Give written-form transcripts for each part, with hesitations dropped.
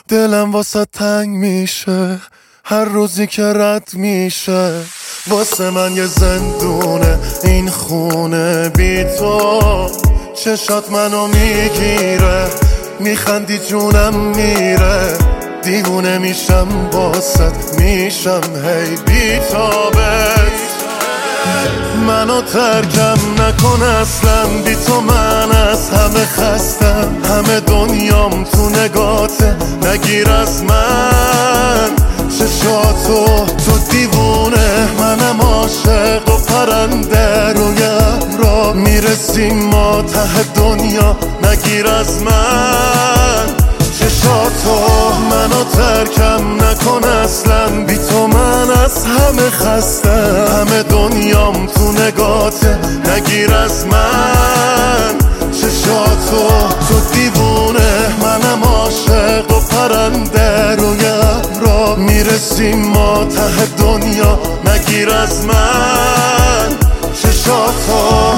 دلم واسه تنگ میشه هر روزی که رد میشه. واسه من یه زندونه این خونه بی تو. چشات منو میگیره میخندی جونم میره. دیوونه میشم باست میشم هی بی تابت. منو ترکم نکن اصلا بی تو من از همه خستم. همه دنیام تو نگاته نگیر از من چشاتو. تو دیوونه منم عاشق و پرنده روی ابرا میرسیم ما ته دنیا نگیر از من چشاتو. منو ترکم نکن اصلا بی تو من از همه خستم. همه دنیام تو نگاته نگیر از من چشاتو. تو دیوونه منم عاشق و پرنده روی ابرا میرسیم ما ته دنیا نگیر از من چشاتو.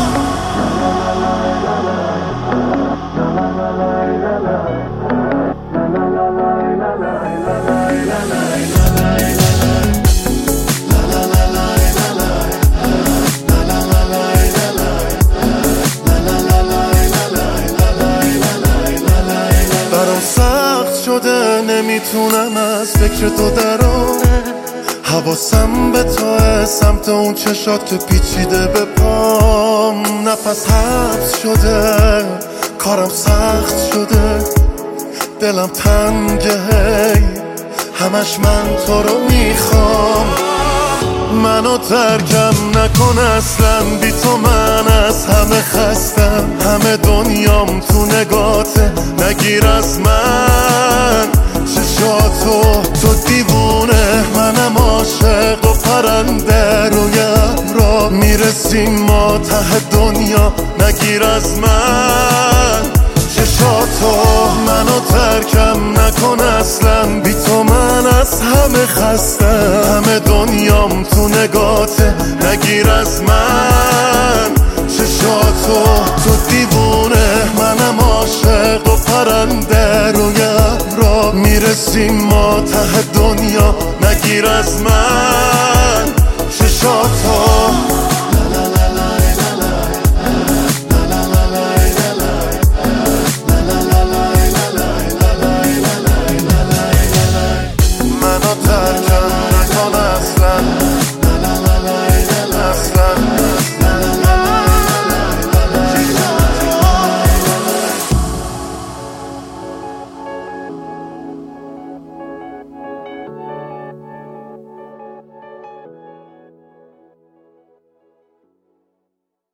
نمیتونم از فکر تو درام. حواسم به توه سمت اون چشات که پیچیده به پام. نفس حبس شده کارم سخت شده دلم تنگه هی همش من تو رو میخوام. منو ترکم نکن اصلا بی تو من از همه خستم. همه دنیام تو نگاته نگیر از من چشاتو. تو دیوونه منم عاشق و پرنده روی ابرا میرسیم ما ته دنیا نگیر از من چشاتو. منو ترکم نکن اصلا بی تو من از همه خستم. همه دنیام تو نگاته نگیر از من چشاتو. تو دیوونه منم عاشق و پرنده روی ابرا میرسیم ما ته دنیا نگیر از من چشاتو.